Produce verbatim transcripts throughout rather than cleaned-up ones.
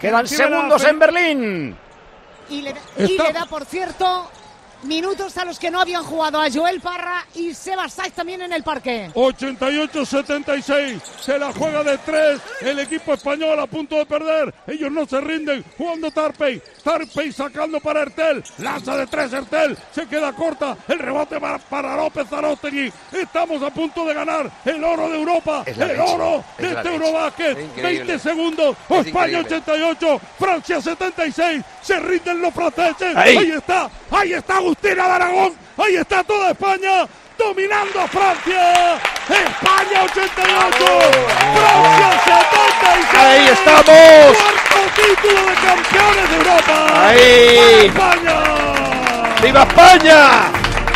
Quedan segundos en Berlín. Y le, da, y le da, por cierto, minutos a los que no habían jugado, a Joel Parra y Sebas Saiz también en el parque. ochenta y ocho setenta y seis, se la juega de tres, el equipo español a punto de perder, ellos no se rinden, jugando Tarpey, Tarpey sacando para Hertel, lanza de tres Hertel, se queda corta, el rebote para, para López Aróstegui, estamos a punto de ganar el oro de Europa, el leche, oro de este Eurobásquet, veinte segundos, es España increíble. ochenta y ocho, Francia setenta y seis, se rinden los franceses, ahí, ahí está, ahí está Agustina de Aragón, ahí está toda España, dominando a Francia, España ochenta y ocho, Francia setenta y seis, ahí estamos, cuarto título de campeones de Europa, ahí, ¡Viva España! ¡Viva España!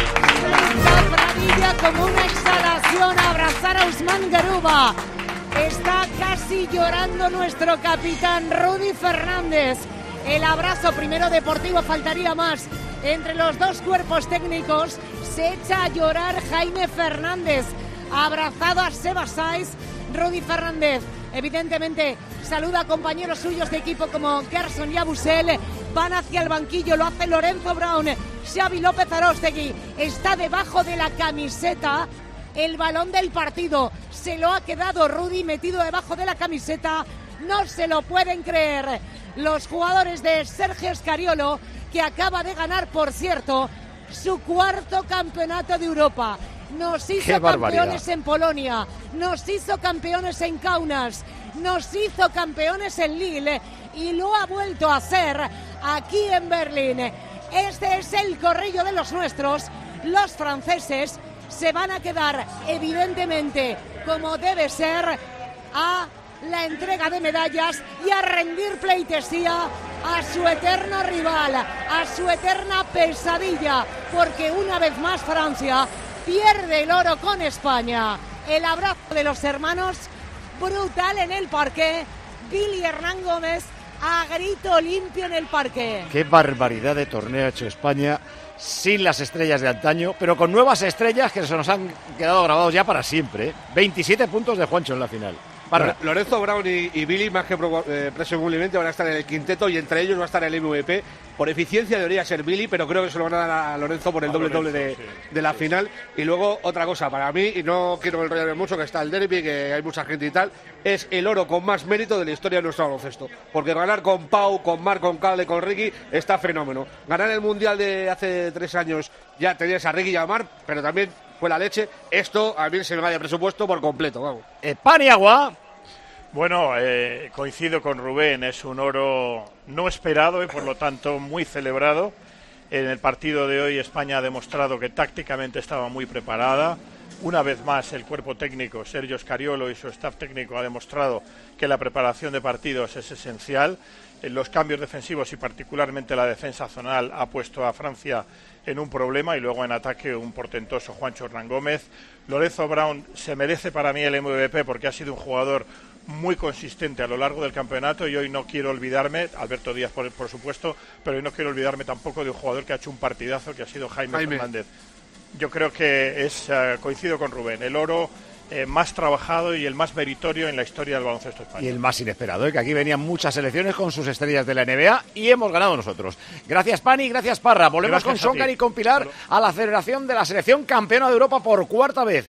Pradilla como una exhalación a abrazar a Usman Garuba, está casi llorando nuestro capitán Rudy Fernández, el abrazo primero deportivo, faltaría más. Entre los dos cuerpos técnicos se echa a llorar Jaime Fernández, abrazado a Sebas Saiz. Rudy Fernández evidentemente saluda a compañeros suyos de equipo como Gerson y Abusel, van hacia el banquillo, lo hace Lorenzo Brown, Xavi López Aróstegui está debajo de la camiseta, el balón del partido se lo ha quedado Rudy metido debajo de la camiseta, no se lo pueden creer los jugadores de Sergio Scariolo, que acaba de ganar, por cierto, su cuarto campeonato de Europa. Nos hizo campeones en Polonia, nos hizo campeones en Kaunas, nos hizo campeones en Lille y lo ha vuelto a hacer aquí en Berlín. Este es el corrillo de los nuestros. Los franceses se van a quedar, evidentemente, como debe ser, a la entrega de medallas y a rendir pleitesía a su eterno rival, a su eterna pesadilla, porque una vez más Francia pierde el oro con España. El abrazo de los hermanos brutal en el parque, Billy Hernán Gómez a grito limpio en el parque. Qué barbaridad de torneo ha hecho España, sin las estrellas de antaño, pero con nuevas estrellas que se nos han quedado grabados ya para siempre, ¿eh? veintisiete puntos de Juancho en la final. Para. Lorenzo Brown y, y Billy, más que eh, presumiblemente, van a estar en el quinteto y entre ellos va a estar el M V P. Por eficiencia debería ser Billy, pero creo que se lo van a dar a Lorenzo por el doble-doble de, de la final. Y luego, otra cosa, para mí, y no quiero enrollarme mucho, que está el derbi, que hay mucha gente y tal, es el oro con más mérito de la historia de nuestro baloncesto. Porque ganar con Pau, con Marc, con Calde, con Ricky, está fenómeno. Ganar el Mundial de hace tres años, ya tenías a Ricky y a Marc, pero también fue la leche. Esto a mí se me va de presupuesto por completo, vamos. Eh, pan y agua. Bueno, eh, coincido con Rubén, es un oro no esperado y por lo tanto muy celebrado. En el partido de hoy España ha demostrado que tácticamente estaba muy preparada. Una vez más el cuerpo técnico, Sergio Scariolo y su staff técnico ha demostrado que la preparación de partidos es esencial. En los cambios defensivos y particularmente la defensa zonal ha puesto a Francia en un problema y luego en ataque un portentoso Juancho Hernán Gómez. Lorenzo Brown se merece para mí el M V P porque ha sido un jugador muy consistente a lo largo del campeonato y hoy no quiero olvidarme, Alberto Díaz por, por supuesto, pero hoy no quiero olvidarme tampoco de un jugador que ha hecho un partidazo que ha sido Jaime, Jaime. Fernández. Yo creo que es, uh, coincido con Rubén, el oro eh, más trabajado y el más meritorio en la historia del baloncesto español. Y el más inesperado, ¿eh? Que aquí venían muchas selecciones con sus estrellas de la N B A y hemos ganado nosotros. Gracias Pani, gracias Parra. Volvemos gracias con Songar y con Pilar a la celebración de la selección campeona de Europa por cuarta vez.